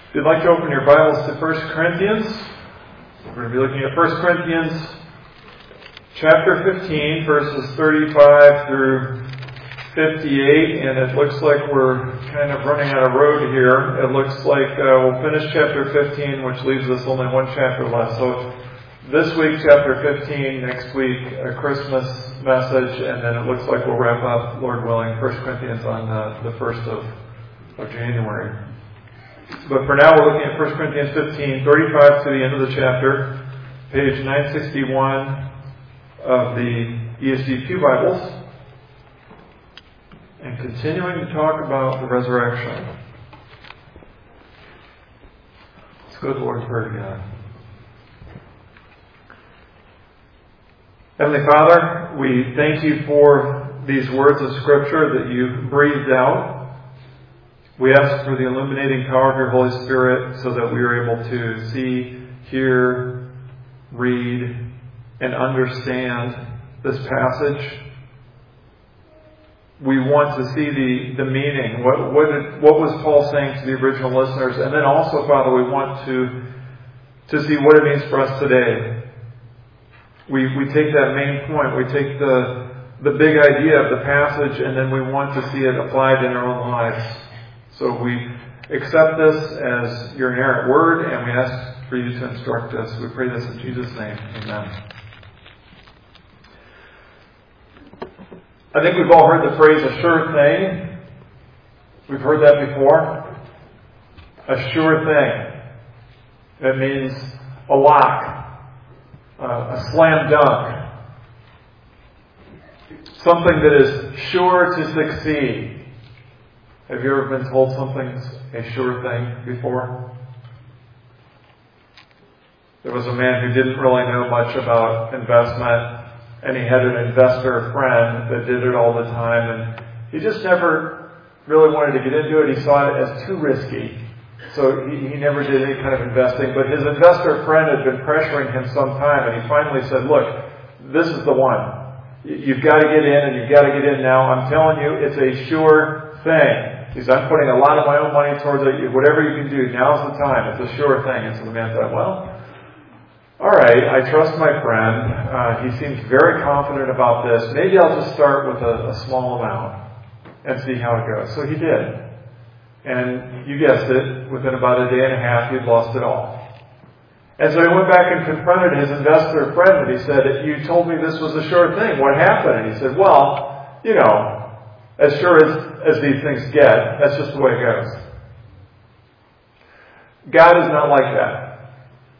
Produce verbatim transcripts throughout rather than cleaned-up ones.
If you'd like to open your Bibles to First Corinthians, we're going to be looking at First Corinthians chapter fifteen, verses thirty-five through fifty-eight, and it looks like we're kind of running out of road here. It looks like uh, we'll finish chapter fifteen, which leaves us only one chapter left. So this week, chapter fifteen, next week, a Christmas message, and then it looks like we'll wrap up, Lord willing, First Corinthians on uh, the first of, of January. But for now, we're looking at First Corinthians fifteen, thirty-five to the end of the chapter, page nine sixty-one of the E S V Pew Bibles, and continuing to talk about the resurrection. Let's go to the Lord's Prayer together. Heavenly Father, we thank you for these words of Scripture that you've breathed out. We ask for the illuminating power of your Holy Spirit so that we are able to see, hear, read, and understand this passage. We want to see the, the meaning. What, what, did, what was Paul saying to the original listeners? And then also, Father, we want to, to see what it means for us today. We, we take that main point. We take the, the big idea of the passage, and then we want to see it applied in our own lives. So we accept this as your inerrant word, and we ask for you to instruct us. We pray this in Jesus' name. Amen. I think we've all heard the phrase, a sure thing. We've heard that before. A sure thing. It means a lock, uh, a slam dunk. Something that is sure to succeed. Have you ever been told something's a sure thing before? There was a man who didn't really know much about investment, and he had an investor friend that did it all the time, and he just never really wanted to get into it. He saw it as too risky, so he, he never did any kind of investing. But his investor friend had been pressuring him some time, and he finally said, look, this is the one. You've got to get in, and you've got to get in now. I'm telling you, it's a sure thing. He said, I'm putting a lot of my own money towards it. Whatever you can do, now's the time. It's a sure thing. And so the man thought, well, all right, I trust my friend. Uh, he seems very confident about this. Maybe I'll just start with a, a small amount and see how it goes. So he did. And you guessed it, within about a day and a half, he'd lost it all. And so he went back and confronted his investor friend, and he said, you told me this was a sure thing. What happened? And he said, well, you know, as sure as, as these things get, that's just the way it goes. God is not like that.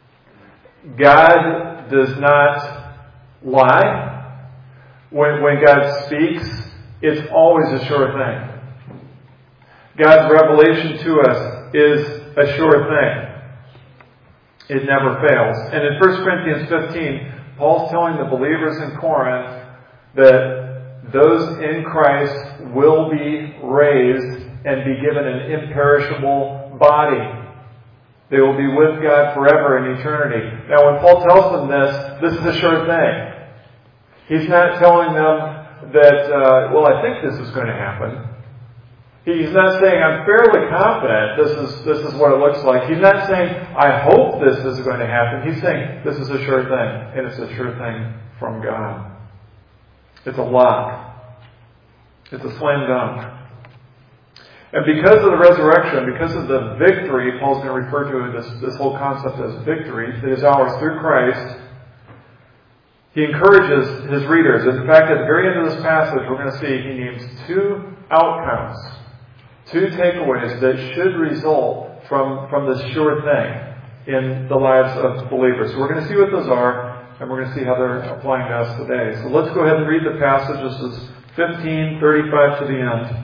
God does not lie. When, when God speaks, it's always a sure thing. God's revelation to us is a sure thing. It never fails. And in First Corinthians fifteen, Paul's telling the believers in Corinth that those in Christ will be raised and be given an imperishable body. They will be with God forever in eternity. Now, when Paul tells them this, this is a sure thing. He's not telling them that, uh, well, I think this is going to happen. He's not saying, I'm fairly confident this is, this is what it looks like. He's not saying, I hope this is going to happen. He's saying, this is a sure thing. And it's a sure thing from God. It's a lock. It's a slam dunk. And because of the resurrection, because of the victory, Paul's going to refer to this, this whole concept as victory, that is ours through Christ, he encourages his readers. In fact, at the very end of this passage, we're going to see he names two outcomes, two takeaways that should result from, from this sure thing in the lives of believers. So we're going to see what those are, and we're going to see how they're applying to us today. So let's go ahead and read the passage. This is fifteen thirty-five to the end.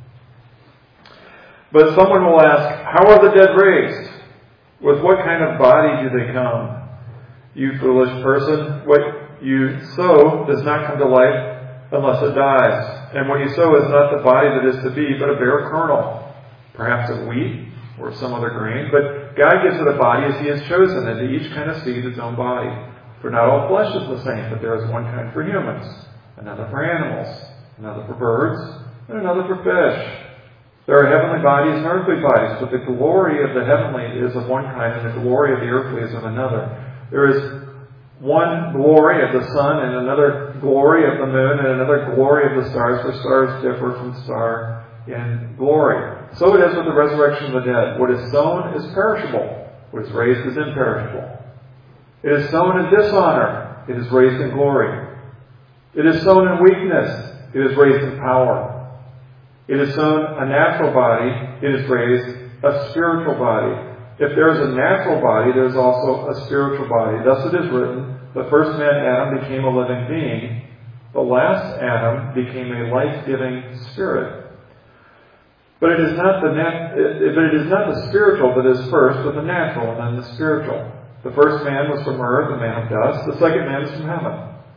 But someone will ask, how are the dead raised? With what kind of body do they come? You foolish person, what you sow does not come to life unless it dies. And what you sow is not the body that is to be, but a bare kernel, perhaps of wheat or some other grain. But God gives it a body as He has chosen, and to each kind of seed its own body. For not all flesh is the same, but there is one kind for humans, another for animals, another for birds, and another for fish. There are heavenly bodies and earthly bodies, but the glory of the heavenly is of one kind, and the glory of the earthly is of another. There is one glory of the sun, and another glory of the moon, and another glory of the stars, for stars differ from star in glory. So it is with the resurrection of the dead. What is sown is perishable. What is raised is imperishable. It is sown in dishonor. It is raised in glory. It is sown in weakness. It is raised in power. It is sown a natural body. It is raised a spiritual body. If there is a natural body, there is also a spiritual body. Thus it is written, the first man, Adam, became a living being. The last Adam became a life-giving spirit. But it is not the nat- but it is not the spiritual that is first, but the natural, and then the spiritual. The first man was from earth, the man of dust. The second man is from heaven.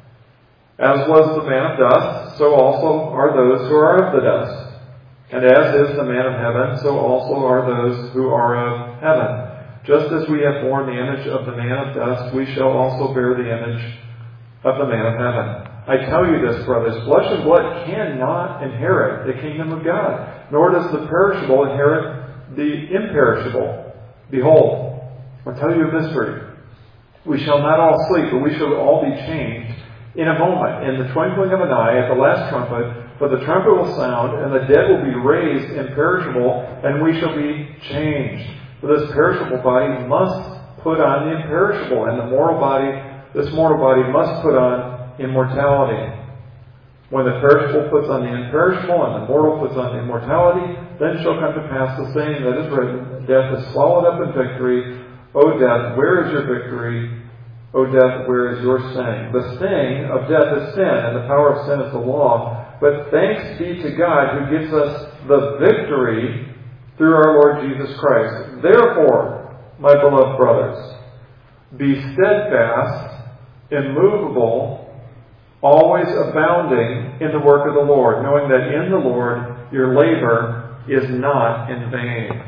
As was the man of dust, so also are those who are of the dust. And as is the man of heaven, so also are those who are of heaven. Just as we have borne the image of the man of dust, we shall also bear the image of the man of heaven. I tell you this, brothers, flesh and blood cannot inherit the kingdom of God, nor does the perishable inherit the imperishable. Behold, I tell you a mystery. We shall not all sleep, but we shall all be changed in a moment, in the twinkling of an eye, at the last trumpet. For the trumpet will sound, and the dead will be raised imperishable, and we shall be changed. For this perishable body must put on the imperishable, and the mortal body, this mortal body must put on immortality. When the perishable puts on the imperishable, and the mortal puts on immortality, then shall come to pass the saying that is written, death is swallowed up in victory. O death, where is your victory? O death, where is your sting? The sting of death is sin, and the power of sin is the law. But thanks be to God who gives us the victory through our Lord Jesus Christ. Therefore, my beloved brothers, be steadfast, immovable, always abounding in the work of the Lord, knowing that in the Lord your labor is not in vain.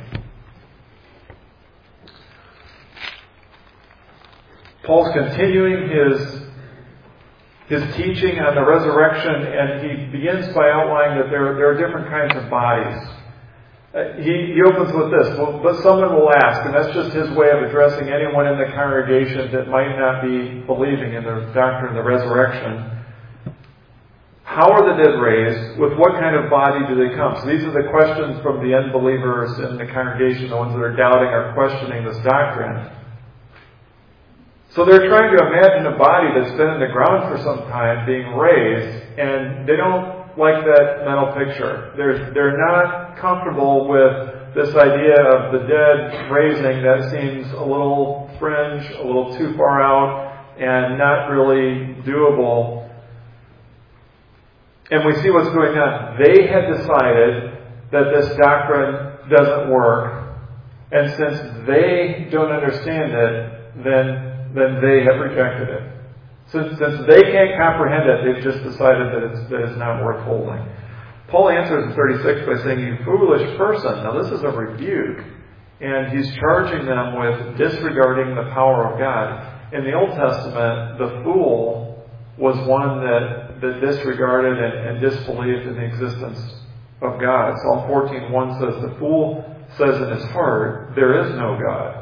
Paul's continuing his his teaching on the resurrection, and he begins by outlining that there, there are different kinds of bodies. Uh, he, he opens with this, well, but someone will ask, and that's just his way of addressing anyone in the congregation that might not be believing in the doctrine of the resurrection. How are the dead raised? With what kind of body do they come? So these are the questions from the unbelievers in the congregation, the ones that are doubting or questioning this doctrine. So they're trying to imagine a body that's been in the ground for some time being raised, and they don't like that mental picture. They're, they're not comfortable with this idea of the dead raising. That seems a little fringe, a little too far out, and not really doable. And we see what's going on. They had decided that this doctrine doesn't work, and since they don't understand it, then then they have rejected it. Since, since they can't comprehend it, they've just decided that it's, that it's not worth holding. Paul answers in thirty-six by saying, you foolish person. Now this is a rebuke, and he's charging them with disregarding the power of God. In the Old Testament, the fool was one that, that disregarded and, and disbelieved in the existence of God. Psalm fourteen one says, the fool says in his heart, there is no God.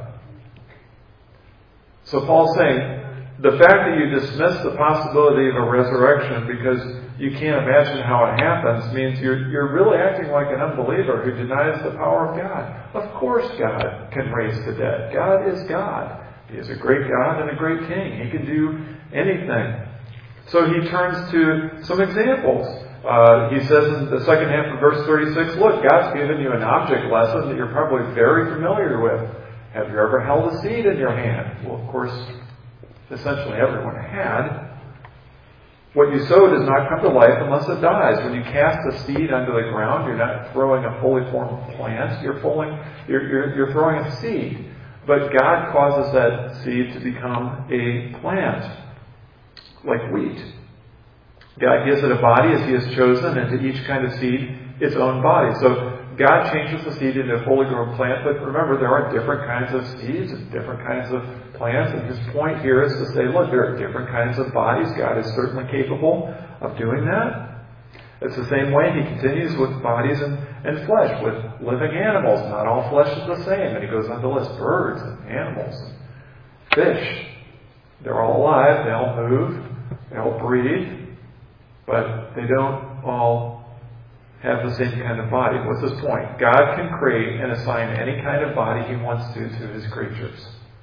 So Paul's saying, the fact that you dismiss the possibility of a resurrection because you can't imagine how it happens means you're, you're really acting like an unbeliever who denies the power of God. Of course God can raise the dead. God is God. He is a great God and a great King. He can do anything. So he turns to some examples. Uh, he says in the second half of verse thirty-six, look, God's given you an object lesson that you're probably very familiar with. Have you ever held a seed in your hand? Well, of course, essentially everyone had. What you sow does not come to life unless it dies. When you cast a seed onto the ground, you're not throwing a fully formed plant. You're, pulling, you're, you're, you're throwing a seed. But God causes that seed to become a plant, like wheat. God gives it a body as He has chosen, and to each kind of seed its own body. So God changes the seed into a fully grown plant, but remember, there are different kinds of seeds and different kinds of plants, and his point here is to say, look, there are different kinds of bodies. God is certainly capable of doing that. It's the same way he continues with bodies and, and flesh, with living animals. Not all flesh is the same. And he goes on to list birds and animals and fish. They're all alive. They all move. They all breathe. But they don't all have the same kind of body. What's his point? God can create and assign any kind of body he wants to to his creatures.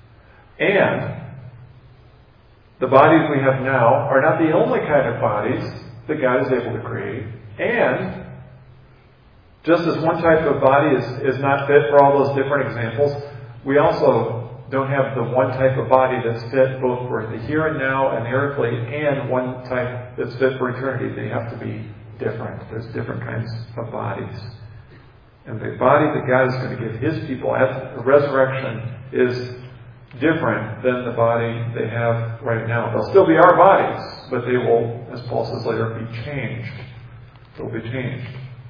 And the bodies we have now are not the only kind of bodies that God is able to create. And just as one type of body is, is not fit for all those different examples, we also don't have the one type of body that's fit both for the here and now and the earthly, and one type that's fit for eternity. They have to be different. There's different kinds of bodies. And the body that God is going to give his people at the resurrection is different than the body they have right now. They'll still be our bodies, but they will, as Paul says later, be changed. They'll be changed.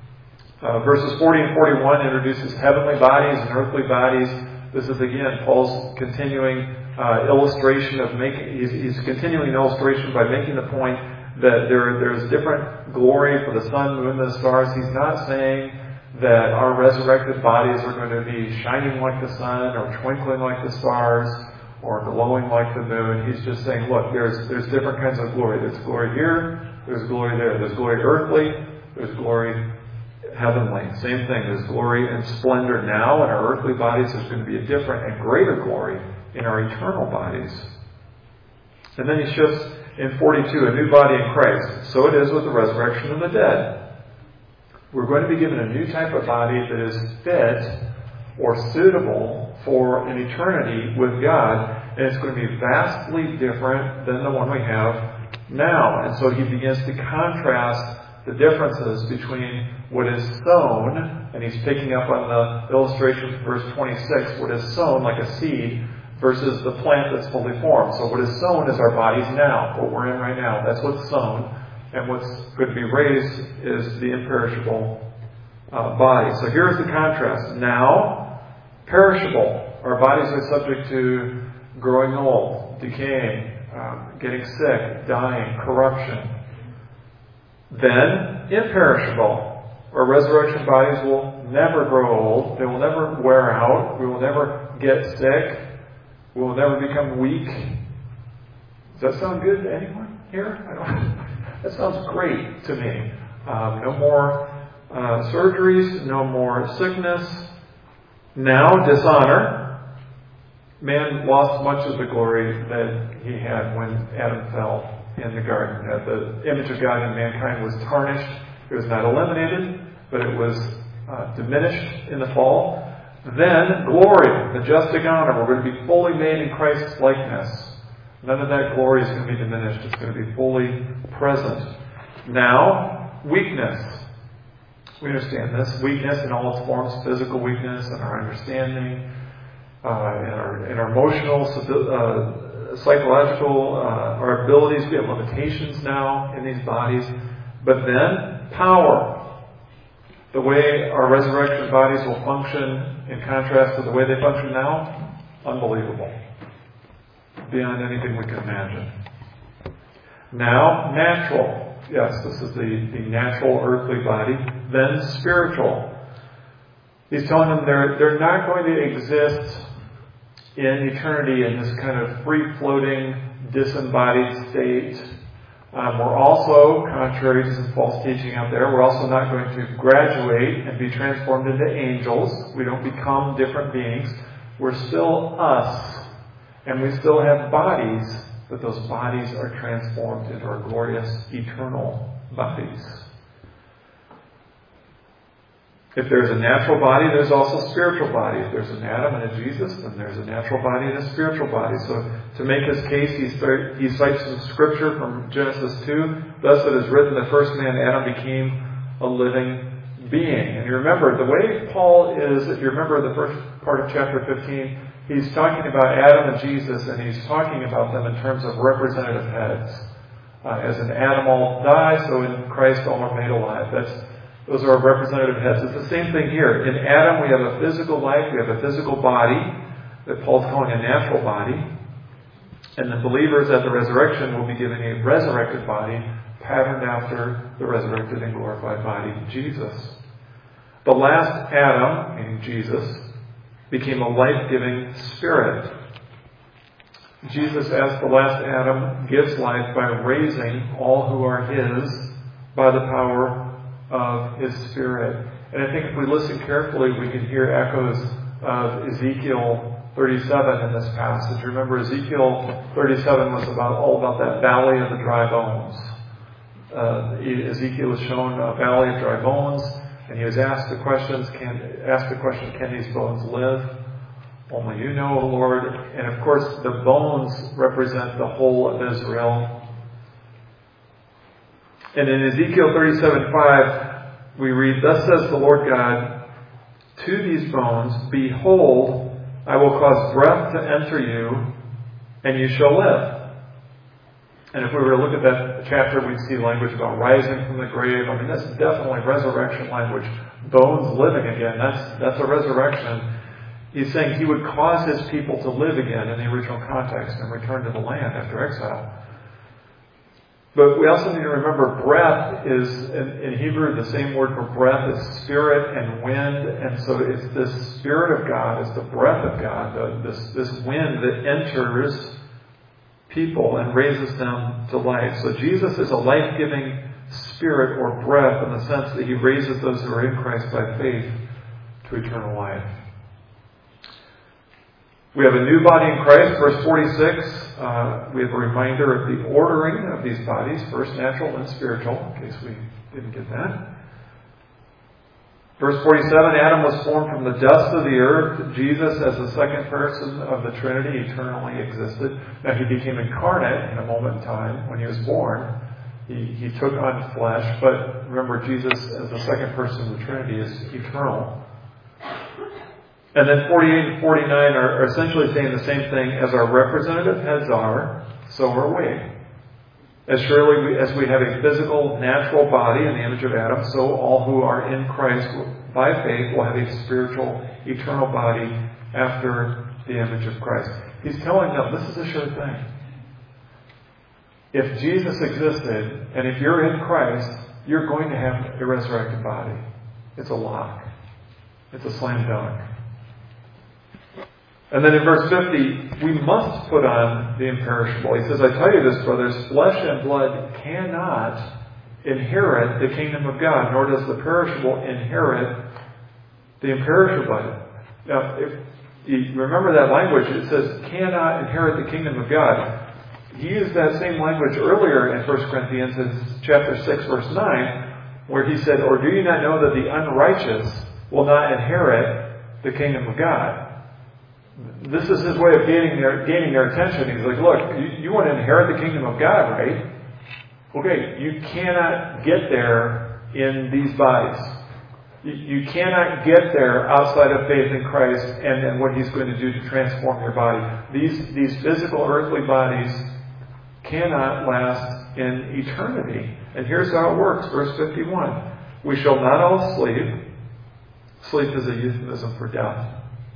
Uh, verses forty and forty-one introduces heavenly bodies and earthly bodies. This is again Paul's continuing uh, illustration of making. He's, he's continuing illustration by making the point that there there's different glory for the sun, moon, and the stars. He's not saying that our resurrected bodies are going to be shining like the sun, or twinkling like the stars, or glowing like the moon. He's just saying, look, there's there's different kinds of glory. There's glory here. There's glory there. There's glory earthly. There's glory heavenly. Same thing. There's glory and splendor now in our earthly bodies. There's going to be a different and greater glory in our eternal bodies. And then he shifts in forty-two, a new body in Christ. So it is with the resurrection of the dead. We're going to be given a new type of body that is fit or suitable for an eternity with God. And it's going to be vastly different than the one we have now. And so he begins to contrast the differences between what is sown, and he's picking up on the illustration from verse twenty-six, what is sown like a seed versus the plant that's fully formed. So what is sown is our bodies now, what we're in right now. That's what's sown. And what's going to be raised is the imperishable uh, body. So here's the contrast. Now, perishable. Our bodies are subject to growing old, decaying, uh, getting sick, dying, corruption. Then, imperishable. Our resurrection bodies will never grow old. They will never wear out. We will never get sick. We will never become weak. Does that sound good to anyone here? I don't That sounds great to me. Um, no more uh, surgeries, no more sickness. Now, dishonor. Man lost much of the glory that he had when Adam fell in the garden. Uh, the image of God in mankind was tarnished. It was not eliminated, but it was uh, diminished in the fall. Then, glory, majestic honor. We're going to be fully made in Christ's likeness. None of that glory is going to be diminished. It's going to be fully present. Now, weakness. We understand this. Weakness in all its forms, physical weakness in our understanding, uh, in, our, in our emotional, uh, psychological, uh, our abilities. We have limitations now in these bodies. But then, power. The way our resurrection bodies will function in contrast to the way they function now, unbelievable. Beyond anything we can imagine. Now, natural. Yes, this is the, the natural earthly body. Then spiritual. He's telling them they're, they're not going to exist in eternity in this kind of free-floating, disembodied state. Um, we're also, contrary to some false teaching out there, we're also not going to graduate and be transformed into angels. We don't become different beings. We're still us. And we still have bodies, but those bodies are transformed into our glorious, eternal bodies. If there's a natural body, there's also spiritual body. If there's an Adam and a Jesus, then there's a natural body and a spiritual body. So to make his case, he, start, he cites some scripture from Genesis two. Thus it is written, the first man, Adam, became a living being. And you remember, the way Paul is, if you remember the first part of chapter fifteen, he's talking about Adam and Jesus, and he's talking about them in terms of representative heads. Uh, as in Adam all die, so in Christ all are made alive. That's Those are our representative heads. It's the same thing here. In Adam, we have a physical life. We have a physical body that Paul's calling a natural body. And the believers at the resurrection will be given a resurrected body patterned after the resurrected and glorified body, Jesus. The last Adam, meaning Jesus, became a life-giving spirit. Jesus, as the last Adam, gives life by raising all who are His by the power of His Spirit. And I think if we listen carefully, we can hear echoes of Ezekiel thirty-seven in this passage. Remember, Ezekiel thirty-seven was about all about that valley of the dry bones. Uh, Ezekiel was shown a valley of dry bones, and he was asked the questions: Can asked the question, "Can these bones live?" Only you know, O Lord. And of course, the bones represent the whole of Israel. And in Ezekiel thirty-seven five, we read, "Thus says the Lord God to these bones, Behold, I will cause breath to enter you, and you shall live." And if we were to look at that chapter, we'd see language about rising from the grave. I mean, that's definitely resurrection language. Bones living again. That's, that's a resurrection. He's saying He would cause His people to live again in the original context and return to the land after exile. But we also need to remember breath is, in, in Hebrew, the same word for breath is spirit and wind. And so it's this Spirit of God, it's the breath of God, the, this, this wind that enters people and raises them to life. So Jesus is a life-giving spirit or breath in the sense that He raises those who are in Christ by faith to eternal life. We have a new body in Christ, verse forty-six. Uh, we have a reminder of the ordering of these bodies, first natural and spiritual, in case we didn't get that. Verse forty-seven, Adam was formed from the dust of the earth. Jesus, as the second person of the Trinity, eternally existed. Now, He became incarnate in a moment in time when He was born. He, he took on flesh, but remember, Jesus, as the second person of the Trinity, is eternal. And then forty-eight and forty-nine are, are essentially saying the same thing. As our representative heads are, so are we. As surely we, as we have a physical, natural body in the image of Adam, so all who are in Christ by faith will have a spiritual, eternal body after the image of Christ. He's telling them this is a sure thing. If Jesus existed, and if you're in Christ, you're going to have a resurrected body. It's a lock. It's a slam dunk. And then in verse fifty, we must put on the imperishable. He says, I tell you this, brothers, flesh and blood cannot inherit the kingdom of God, nor does the perishable inherit the imperishable. Now, if you remember that language, it says, cannot inherit the kingdom of God. He used that same language earlier in First Corinthians in chapter six, verse nine, where he said, or do you not know that the unrighteous will not inherit the kingdom of God? This is his way of gaining their, gaining their attention. He's like, look, you, you want to inherit the kingdom of God, right? Okay, you cannot get there in these bodies. You, you cannot get there outside of faith in Christ and, and what He's going to do to transform your body. These, these physical earthly bodies cannot last in eternity. And here's how it works. Verse fifty-one. We shall not all sleep. Sleep is a euphemism for death.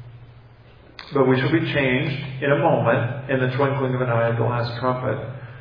But we shall be changed in a moment, in the twinkling of an eye at the last trumpet.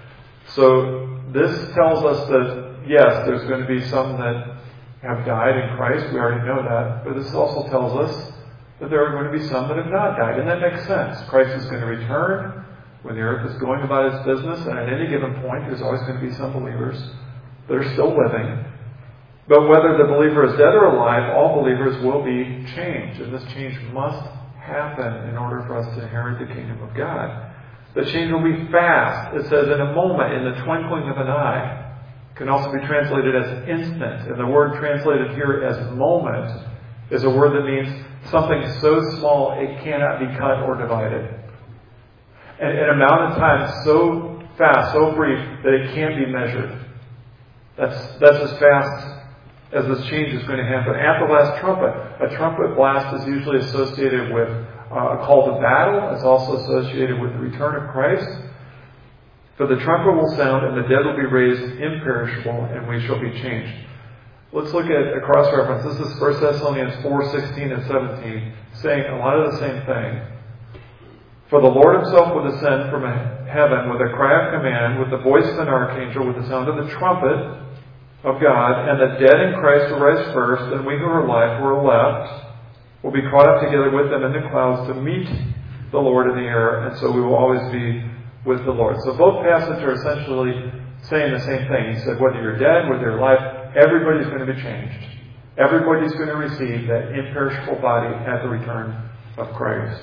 So this tells us that, yes, there's going to be some that have died in Christ. We already know that. But this also tells us that there are going to be some that have not died. And that makes sense. Christ is going to return when the earth is going about its business. And at any given point, there's always going to be some believers that are still living. But whether the believer is dead or alive, all believers will be changed. And this change must happen in order for us to inherit the kingdom of God. The change will be fast. It says in a moment, in the twinkling of an eye. It can also be translated as instant. And the word translated here as moment is a word that means something so small it cannot be cut or divided. And an amount of time so fast, so brief, that it can't be measured. That's, that's as fast as this change is going to happen. At the last trumpet, a trumpet blast is usually associated with uh, a call to battle. It's also associated with the return of Christ. For the trumpet will sound, and the dead will be raised imperishable, and we shall be changed. Let's look at a cross-reference. This is First Thessalonians four, sixteen and seventeen, saying a lot of the same thing. For the Lord Himself will descend from heaven with a cry of command, with the voice of an archangel, with the sound of the trumpet of God, and the dead in Christ will rise first, and we who are alive, who are left, will be caught up together with them in the clouds to meet the Lord in the air, and so we will always be with the Lord. So both passages are essentially saying the same thing. He said, whether you're dead, whether you're alive, everybody's going to be changed. Everybody's going to receive that imperishable body at the return of Christ.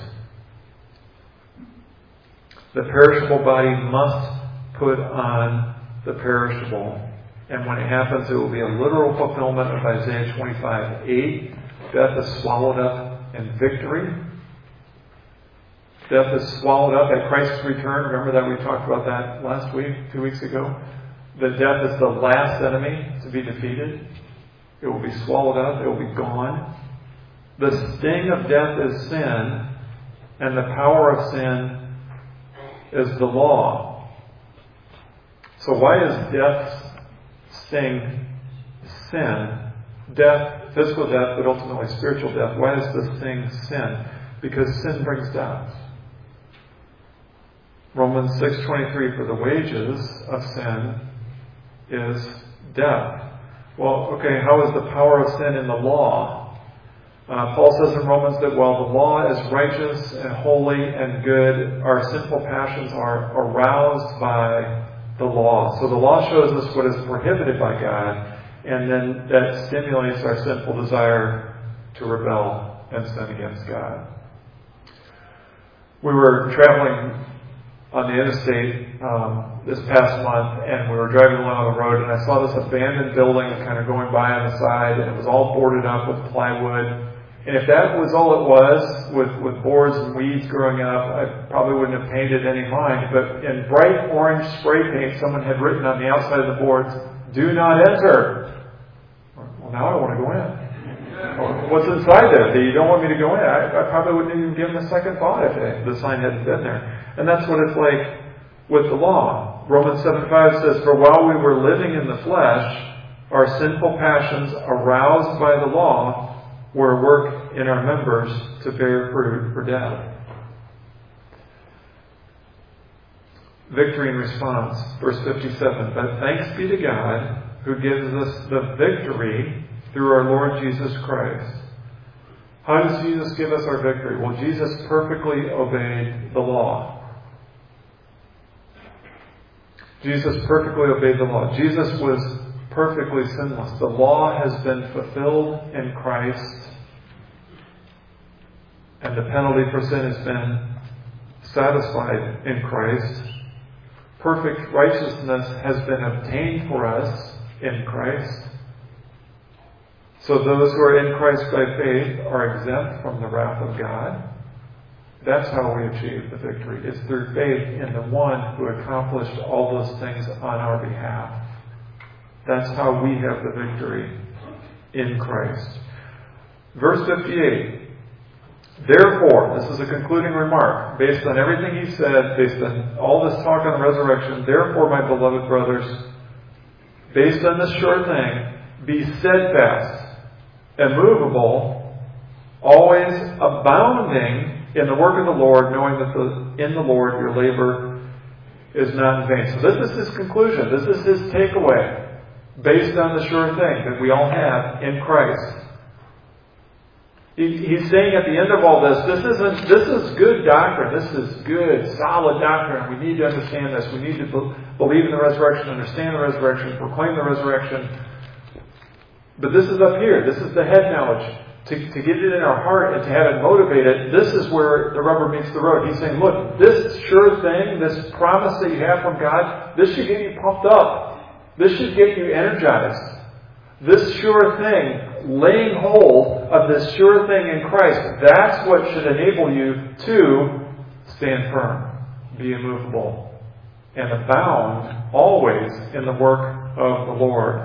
The perishable body must put on the perishable. And when it happens, it will be a literal fulfillment of Isaiah twenty-five eight. Death is swallowed up in victory. Death is swallowed up at Christ's return. Remember that we talked about that last week, two weeks ago? That death is the last enemy to be defeated. It will be swallowed up. It will be gone. The sting of death is sin, and the power of sin is the law. So why is death's sting sin? Death, physical death, but ultimately spiritual death. Why is this thing sin? Because sin brings death. Romans six twenty-three, for the wages of sin is death. Well, okay, how is the power of sin in the law? Uh, Paul says in Romans that while the law is righteous and holy and good, our sinful passions are aroused by the law. So the law shows us what is prohibited by God, and then that stimulates our sinful desire to rebel and sin against God. We were traveling on the interstate um, this past month, and we were driving along the road, and I saw this abandoned building kind of going by on the side, and it was all boarded up with plywood. And if that was all it was, with, with boards and weeds growing up, I probably wouldn't have painted any mind. But in bright orange spray paint, someone had written on the outside of the boards, "Do not enter." Well, now I want to go in. Well, what's inside there? You don't want me to go in. I, I probably wouldn't even give them a second thought if it, the sign hadn't been there. And that's what it's like with the law. Romans seven five says, for while we were living in the flesh, our sinful passions aroused by the law were at work in our members to bear fruit for death. Victory in response, verse fifty-seven. But thanks be to God who gives us the victory through our Lord Jesus Christ. How does Jesus give us our victory? Well, Jesus perfectly obeyed the law. Jesus perfectly obeyed the law. Jesus was perfectly sinless. The law has been fulfilled in Christ, and the penalty for sin has been satisfied in Christ. Perfect righteousness has been obtained for us in Christ. So those who are in Christ by faith are exempt from the wrath of God. That's how we achieve the victory. It's through faith in the one who accomplished all those things on our behalf. That's how we have the victory in Christ. Verse fifty-eight. Therefore, this is a concluding remark, based on everything he said, based on all this talk on the resurrection. Therefore, my beloved brothers, based on this sure thing, be steadfast, immovable, always abounding in the work of the Lord, knowing that the, in the Lord your labor is not in vain. So this is his conclusion. This is his takeaway, based on the sure thing that we all have in Christ. He, he's saying at the end of all this, this isn't. This is good doctrine. This is good, solid doctrine. We need to understand this. We need to be, believe in the resurrection, understand the resurrection, proclaim the resurrection. But this is up here. This is the head knowledge. To, to get it in our heart and to have it motivated, this is where the rubber meets the road. He's saying, look, this sure thing, this promise that you have from God, this should get you pumped up. This should get you energized. This sure thing, laying hold of this sure thing in Christ, that's what should enable you to stand firm, be immovable, and abound always in the work of the Lord.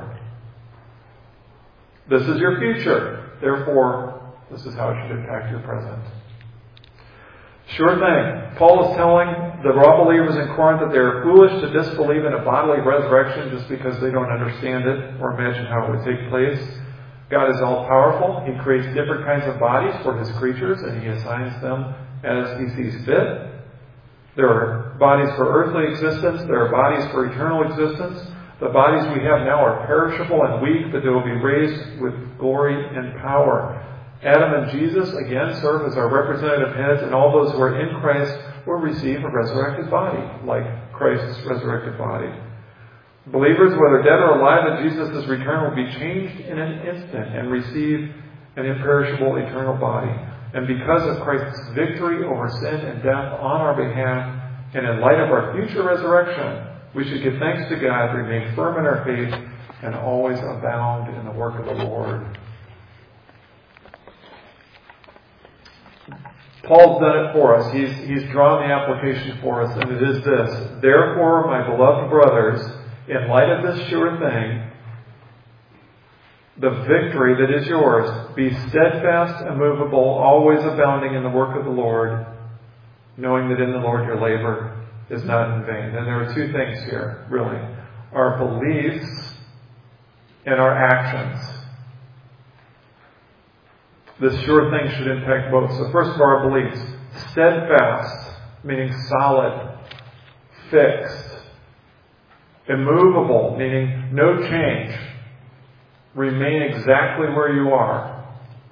This is your future. Therefore, this is how it should impact your present. Sure thing. Paul is telling the raw believers in Corinth that they are foolish to disbelieve in a bodily resurrection just because they don't understand it or imagine how it would take place. God is all-powerful. He creates different kinds of bodies for His creatures, and He assigns them as He sees fit. There are bodies for earthly existence. There are bodies for eternal existence. The bodies we have now are perishable and weak, but they will be raised with glory and power. Adam and Jesus, again, serve as our representative heads, and all those who are in Christ will receive a resurrected body, like Christ's resurrected body. Believers, whether dead or alive, at Jesus' return will be changed in an instant and receive an imperishable eternal body. And because of Christ's victory over sin and death on our behalf, and in light of our future resurrection, we should give thanks to God, remain firm in our faith, and always abound in the work of the Lord. Paul's done it for us. He's, he's drawn the application for us, and it is this. Therefore, my beloved brothers, in light of this sure thing, the victory that is yours, be steadfast, immovable, always abounding in the work of the Lord, knowing that in the Lord your labor is not in vain. And there are two things here, really. Our beliefs and our actions. This sure thing should impact both. So first of all, our beliefs. Steadfast, meaning solid, fixed. Immovable, meaning no change. Remain exactly where you are.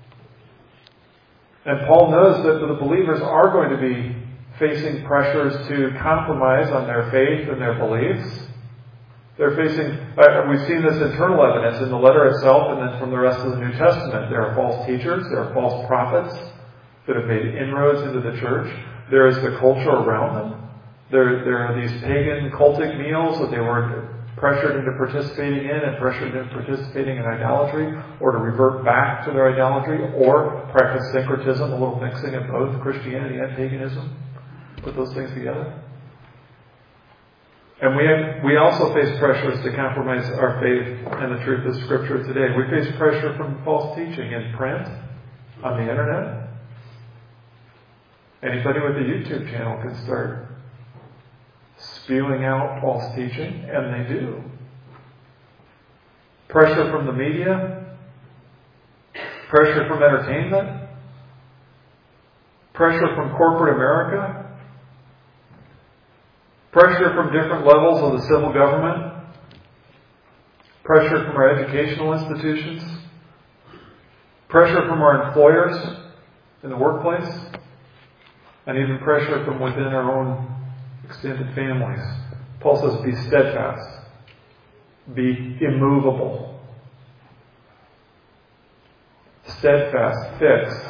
And Paul knows that the believers are going to be facing pressures to compromise on their faith and their beliefs. They're facing, uh, we've seen this internal evidence in the letter itself and then from the rest of the New Testament. There are false teachers, there are false prophets that have made inroads into the church. There is the culture around them. There, there are these pagan cultic meals that they were pressured into participating in and pressured into participating in idolatry, or to revert back to their idolatry, or practice syncretism, a little mixing of both Christianity and paganism. Put those things together. And we have, we also face pressures to compromise our faith and the truth of Scripture today. We face pressure from false teaching in print, on the internet. Anybody with a YouTube channel can start spewing out false teaching, and they do. Pressure from the media, pressure from entertainment, pressure from corporate America, pressure from different levels of the civil government, pressure from our educational institutions, pressure from our employers in the workplace, and even pressure from within our own extended families. Paul says, be steadfast. Be immovable. Steadfast, fixed.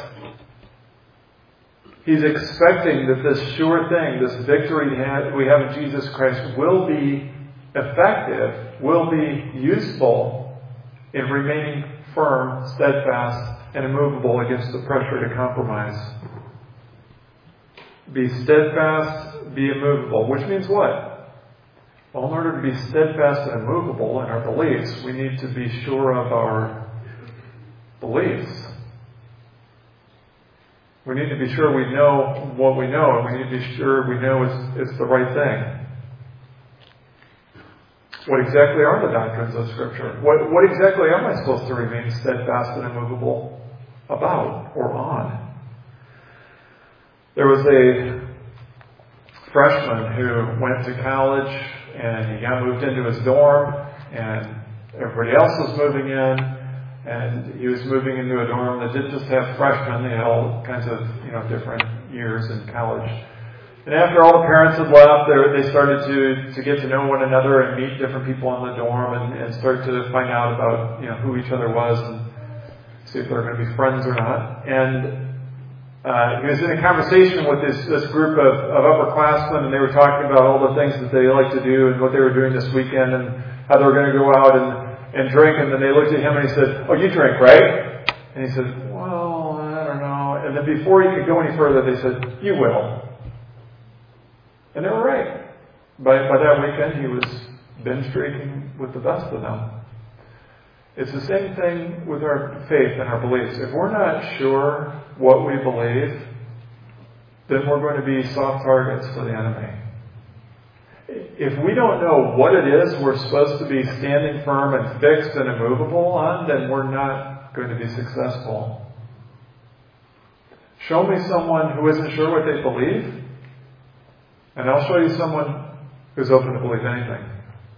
He's expecting that this sure thing, this victory we have in Jesus Christ, will be effective, will be useful in remaining firm, steadfast, and immovable against the pressure to compromise. Be steadfast, be immovable. Which means what? Well, in order to be steadfast and immovable in our beliefs, we need to be sure of our beliefs. We need to be sure we know what we know, and we need to be sure we know it's, it's the right thing. What exactly are the doctrines of Scripture? What, what exactly am I supposed to remain steadfast and immovable about or on? There was a freshman who went to college and he got moved into his dorm, and everybody else was moving in, and he was moving into a dorm that didn't just have freshmen, they had all kinds of, you know, different years in college. And after all the parents had left, they started to, to get to know one another and meet different people in the dorm and, and start to find out about, you know, who each other was and see if they were going to be friends or not. And Uh, he was in a conversation with this, this group of, of upperclassmen, and they were talking about all the things that they like to do and what they were doing this weekend and how they were going to go out and, and drink. And then they looked at him and he said, "Oh, you drink, right?" And he said, "Well, I don't know." And then before he could go any further, they said, "You will." And they were right. By, by that weekend, he was binge drinking with the best of them. It's the same thing with our faith and our beliefs. If we're not sure what we believe, then we're going to be soft targets for the enemy. If we don't know what it is we're supposed to be standing firm and fixed and immovable on, then we're not going to be successful. Show me someone who isn't sure what they believe, And I'll show you someone who's open to believe anything.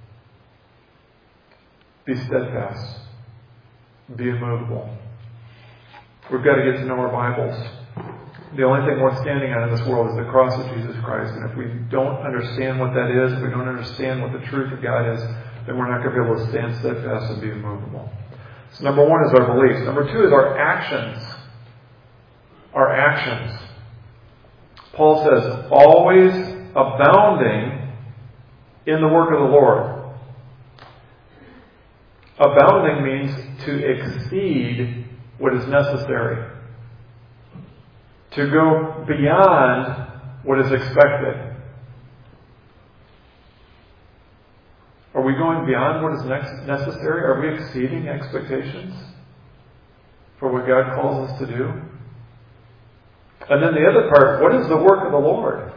Be steadfast. Be immovable. We've got to get to know our Bibles. The only thing we're standing on in this world is the cross of Jesus Christ. And if we don't understand what that is, if we don't understand what the truth of God is, then we're not going to be able to stand steadfast and be immovable. So number one is our beliefs. Number two is our actions. Our actions. Paul says, always abounding in the work of the Lord. Abounding means to exceed what is necessary. To go beyond what is expected. Are we going beyond what is necessary? Are we exceeding expectations for what God calls us to do? And then the other part, what is the work of the Lord?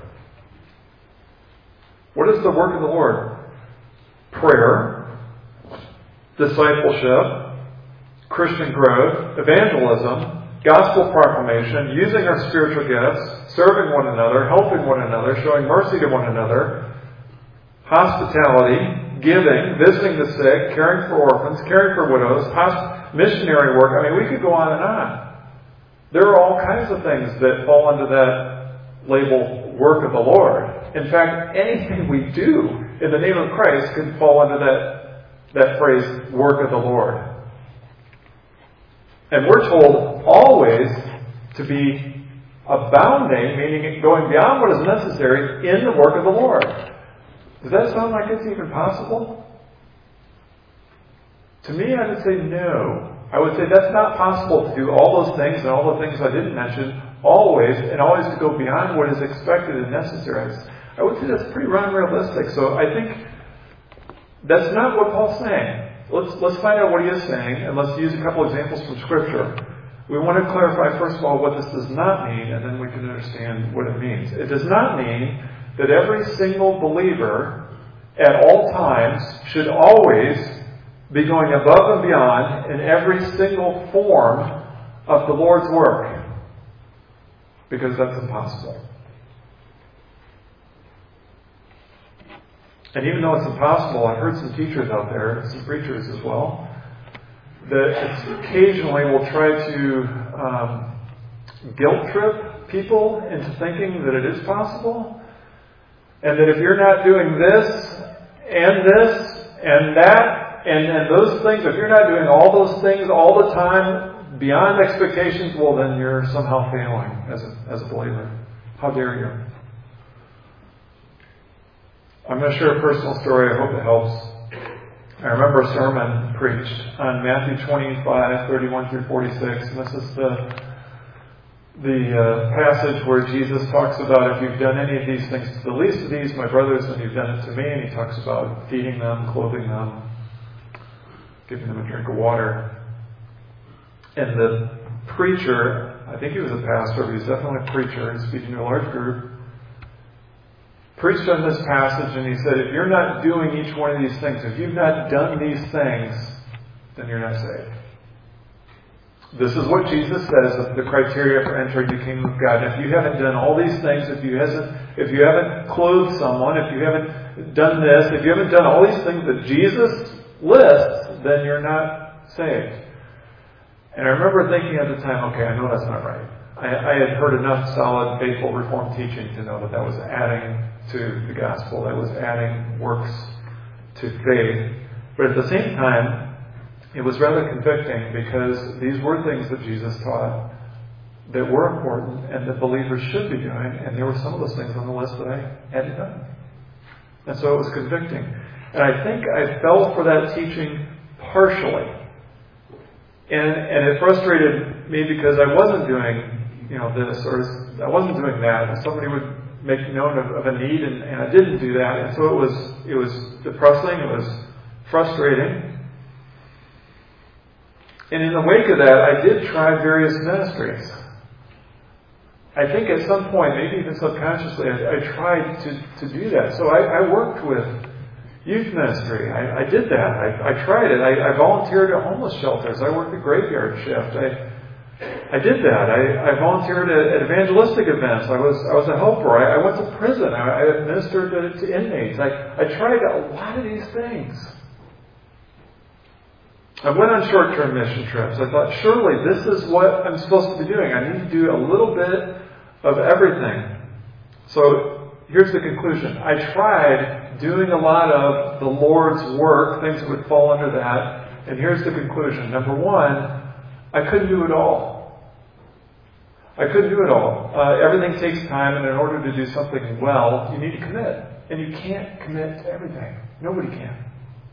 What is the work of the Lord? Prayer, discipleship, Christian growth, evangelism, gospel proclamation, using our spiritual gifts, serving one another, helping one another, showing mercy to one another, hospitality, giving, visiting the sick, caring for orphans, caring for widows, hosp- missionary work. I mean, we could go on and on. There are all kinds of things that fall under that label, work of the Lord. In fact, anything we do in the name of Christ could fall under that, that phrase, work of the Lord. And we're told always to be abounding, meaning going beyond what is necessary in the work of the Lord. Does that sound like it's even possible? To me, I would say no. I would say that's not possible to do all those things and all the things I didn't mention always, and always to go beyond what is expected and necessary. I would say that's pretty unrealistic. So I think that's not what Paul's saying. Let's let's find out what he is saying, and let's use a couple examples from Scripture. We want to clarify, first of all, what this does not mean, and then we can understand what it means. It does not mean that every single believer at all times should always be going above and beyond in every single form of the Lord's work, because that's impossible. And even though it's impossible, I've heard some teachers out there, some preachers as well, that occasionally will try to um, guilt trip people into thinking that it is possible, and that if you're not doing this and this and that and, and those things, if you're not doing all those things all the time beyond expectations, well, then you're somehow failing as a, as a believer. How dare you? I'm going to share a personal story. I hope it helps. I remember a sermon preached on Matthew twenty-five, thirty-one through forty-six. And this is the, the uh, passage where Jesus talks about, if you've done any of these things to the least of these, my brothers, then you've done it to me. And he talks about feeding them, clothing them, giving them a drink of water. And the preacher, I think he was a pastor, but he was definitely a preacher, and speaking to a large group, preached on this passage, and he said, if you're not doing each one of these things, if you've not done these things, then you're not saved. This is what Jesus says of the criteria for entering the kingdom of God. If you haven't done all these things, if you haven't, if you haven't clothed someone, if you haven't done this, if you haven't done all these things that Jesus lists, then you're not saved. And I remember thinking at the time, okay, I know that's not right. I, I had heard enough solid, faithful Reformed teaching to know that that was adding to the gospel. That was adding works to faith. But at the same time, it was rather convicting, because these were things that Jesus taught that were important and that believers should be doing, and there were some of those things on the list that I hadn't done. And so it was convicting. And I think I fell for that teaching partially. And, and it frustrated me because I wasn't doing, you know, this, or I wasn't doing that. And somebody would make known of, of a need, and, and I didn't do that. And so it was, it was depressing. It was frustrating. And in the wake of that, I did try various ministries. I think at some point, maybe even subconsciously, I, I tried to, to do that. So I, I worked with youth ministry. I, I did that. I, I tried it. I, I volunteered at homeless shelters. I worked the graveyard shift. I I did that. I, I volunteered at, at evangelistic events. I was I was a helper. I, I went to prison. I, I administered to, to inmates. I, I tried a lot of these things. I went on short-term mission trips. I thought, surely this is what I'm supposed to be doing. I need to do a little bit of everything. So here's the conclusion. I tried doing a lot of the Lord's work, things that would fall under that. And here's the conclusion. Number one, I couldn't do it all. I couldn't do it all. Uh, everything takes time, and in order to do something well, you need to commit. And you can't commit to everything. Nobody can.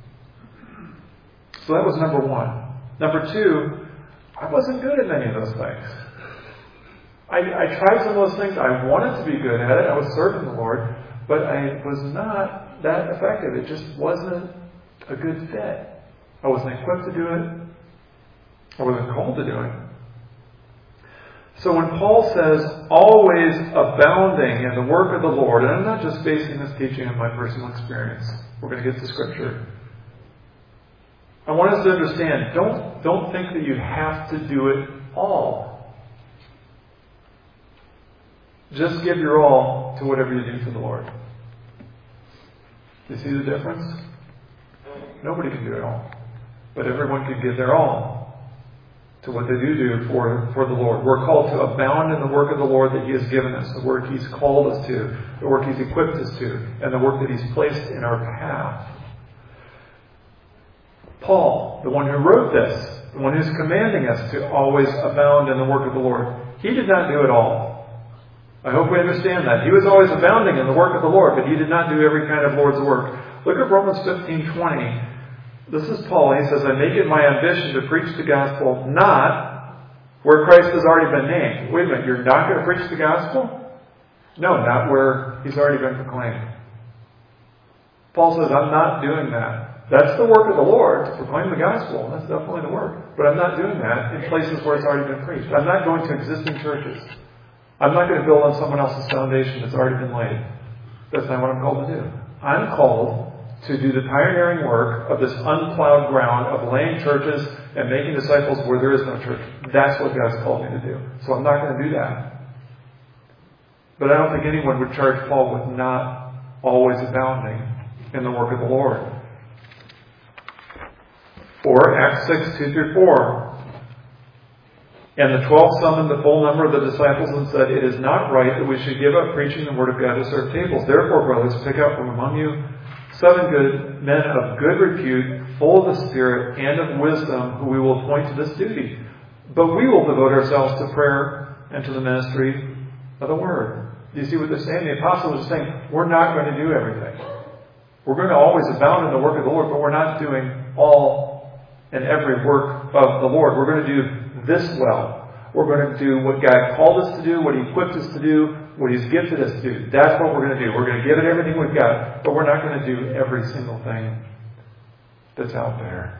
So that was number one. Number two, I wasn't good at many of those things. I, I tried some of those things. I wanted to be good at it. I was serving the Lord. But I was not that effective. It just wasn't a good fit. I wasn't equipped to do it. I wasn't called to do it. So when Paul says, always abounding in the work of the Lord, and I'm not just basing this teaching on my personal experience. We're going to get to Scripture. I want us to understand, don't, don't think that you have to do it all. Just give your all to whatever you do for the Lord. Do you see the difference? Nobody can do it all. But everyone can give their all to what they do do for, for the Lord. We're called to abound in the work of the Lord that He has given us, the work He's called us to, the work He's equipped us to, and the work that He's placed in our path. Paul, the one who wrote this, the one who's commanding us to always abound in the work of the Lord, he did not do it all. I hope we understand that. He was always abounding in the work of the Lord, but he did not do every kind of Lord's work. Look at Romans fifteen twenty. This is Paul. He says, I make it my ambition to preach the gospel not where Christ has already been named. Wait a minute, you're not going to preach the gospel? No, not where He's already been proclaimed. Paul says, I'm not doing that. That's the work of the Lord, to proclaim the gospel. That's definitely the work. But I'm not doing that in places where it's already been preached. I'm not going to existing churches. I'm not going to build on someone else's foundation that's already been laid. That's not what I'm called to do. I'm called to do the pioneering work of this unplowed ground of laying churches and making disciples where there is no church. That's what God's called me to do. So I'm not going to do that. But I don't think anyone would charge Paul with not always abounding in the work of the Lord. Or Acts six, two through four. And the twelve summoned the full number of the disciples and said, It is not right that we should give up preaching the word of God to serve tables. Therefore, brothers, pick out from among you seven good men of good repute, full of the Spirit and of wisdom, who we will appoint to this duty. But we will devote ourselves to prayer and to the ministry of the word. Do you see what they're saying? The apostles are saying, we're not going to do everything. We're going to always abound in the work of the Lord, but we're not doing all and every work of the Lord. We're going to do this well. We're going to do what God called us to do, what He equipped us to do, what He's gifted us to do. That's what we're going to do. We're going to give it everything we've got, but we're not going to do every single thing that's out there.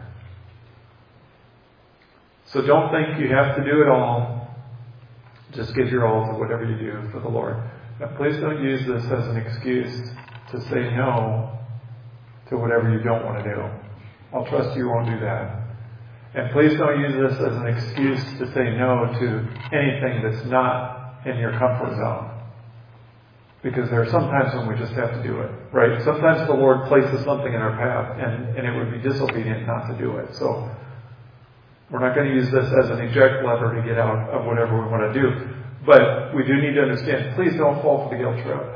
So don't think you have to do it all. Just give your all to whatever you do for the Lord. Now, please don't use this as an excuse to say no to whatever you don't want to do. I'll trust you won't do that. And please don't use this as an excuse to say no to anything that's not in your comfort zone. Because there are some times when we just have to do it, right? Sometimes the Lord places something in our path, and, and it would be disobedient not to do it. So we're not going to use this as an eject lever to get out of whatever we want to do. But we do need to understand, please don't fall for the guilt trip.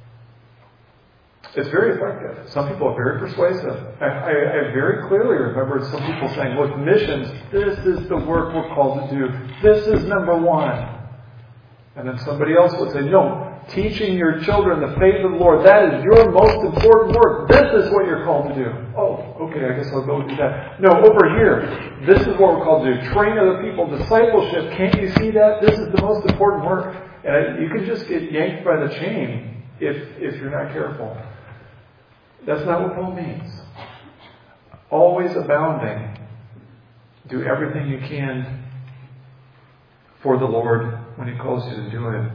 It's very effective. Some people are very persuasive. I, I, I very clearly remember some people saying, look, missions, this is the work we're called to do. This is number one. And then somebody else would say, no, teaching your children the faith of the Lord, that is your most important work. This is what you're called to do. Oh, okay, I guess I'll go do that. No, over here, this is what we're called to do. Train other people, discipleship. Can't you see that? This is the most important work. And I, you can just get yanked by the chain if if you're not careful. That's not what Paul means. Always abounding. Do everything you can for the Lord when He calls you to do it.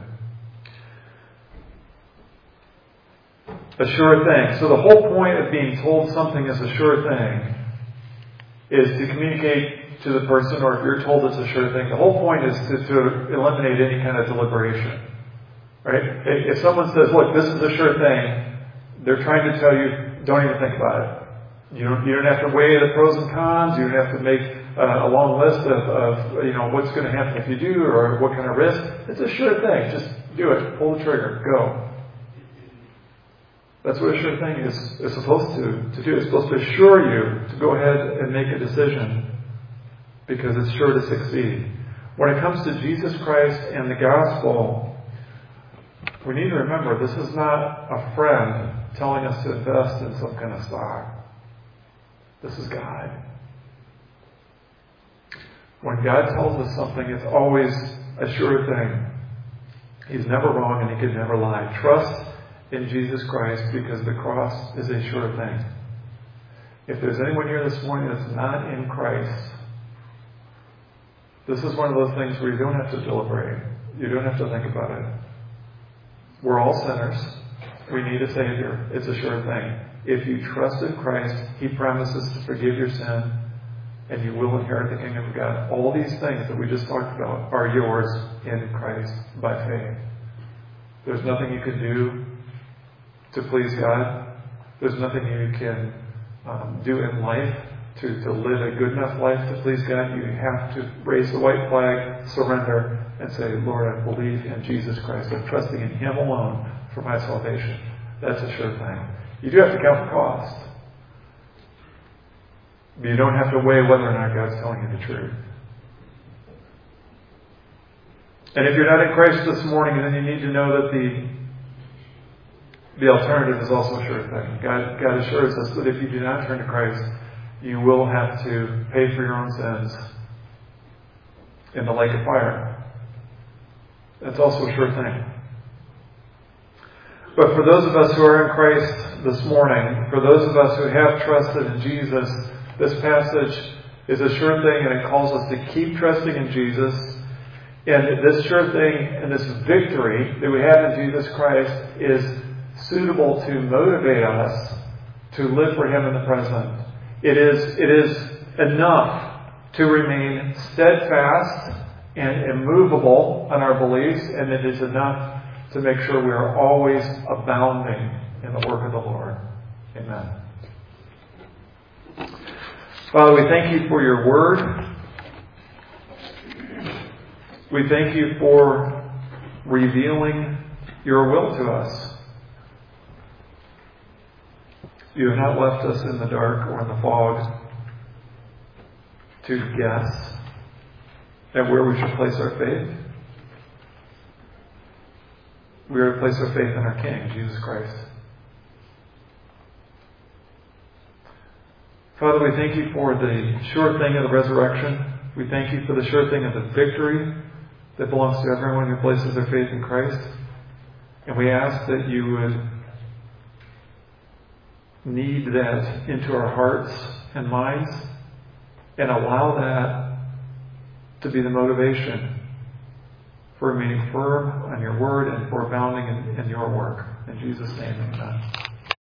A sure thing. So the whole point of being told something is a sure thing is to communicate to the person, or if you're told it's a sure thing, the whole point is to, to eliminate any kind of deliberation. Right? If someone says, look, this is a sure thing, they're trying to tell you, don't even think about it. You don't, you don't have to weigh the pros and cons. You don't have to make uh, a long list of, of, you know, what's going to happen if you do, or what kind of risk. It's a sure thing. Just do it. Pull the trigger. Go. That's what a sure thing is, is supposed to, to do. It's supposed to assure you to go ahead and make a decision because it's sure to succeed. When it comes to Jesus Christ and the gospel, we need to remember this is not a friend telling us to invest in some kind of stock. This is God. When God tells us something, it's always a sure thing. He's never wrong and He could never lie. Trust in Jesus Christ because the cross is a sure thing. If there's anyone here this morning that's not in Christ, this is one of those things where you don't have to deliberate. You don't have to think about it. We're all sinners. We need a Savior. It's a sure thing. If you trust in Christ, He promises to forgive your sin and you will inherit the kingdom of God. All these things that we just talked about are yours in Christ by faith. There's nothing you can do to please God. There's nothing you can um, do in life to, to live a good enough life to please God. You have to raise the white flag, surrender, and say, Lord, I believe in Jesus Christ. I'm trusting in Him alone for my salvation. That's a sure thing. You do have to count the cost. But you don't have to weigh whether or not God's telling you the truth. And if you're not in Christ this morning, then you need to know that the The alternative is also a sure thing. God, God assures us that if you do not turn to Christ, you will have to pay for your own sins in the lake of fire. That's also a sure thing. But for those of us who are in Christ this morning, for those of us who have trusted in Jesus, this passage is a sure thing, and it calls us to keep trusting in Jesus. And this sure thing and this victory that we have in Jesus Christ is suitable to motivate us to live for Him in the present. It is, it is enough to remain steadfast and immovable on our beliefs, and it is enough to make sure we are always abounding in the work of the Lord. Amen. Father, we thank You for Your Word. We thank You for revealing Your will to us. You have not left us in the dark or in the fog to guess at where we should place our faith. We are to place our faith in our King, Jesus Christ. Father, we thank You for the sure thing of the resurrection. We thank You for the sure thing of the victory that belongs to everyone who places their faith in Christ. And we ask that You would knead that into our hearts and minds and allow that to be the motivation for remaining firm on Your word and for abounding in, in Your work. In Jesus' name, amen.